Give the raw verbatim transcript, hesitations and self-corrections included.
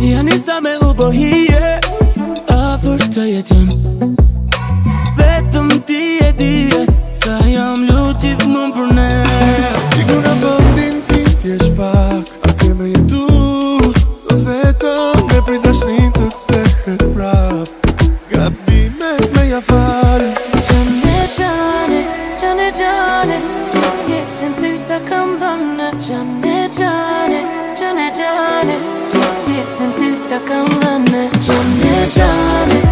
Ja nisa me u bo hije A për të jetim Vetëm ti e dije Sa jam lut gjithmonë për ne Sigur në bëndin ti t'jesh pak A ke me jetu Do t'vetëm me prej dashnin të kthehet prap Gabimet me ja fal Gjane, gjane, gjane, gjane Gjithë jetën ty ta kam dhënë Gjane, gjane, gjane, gjane Gjithë jetën ty ta kam dhënë Gjane, gjane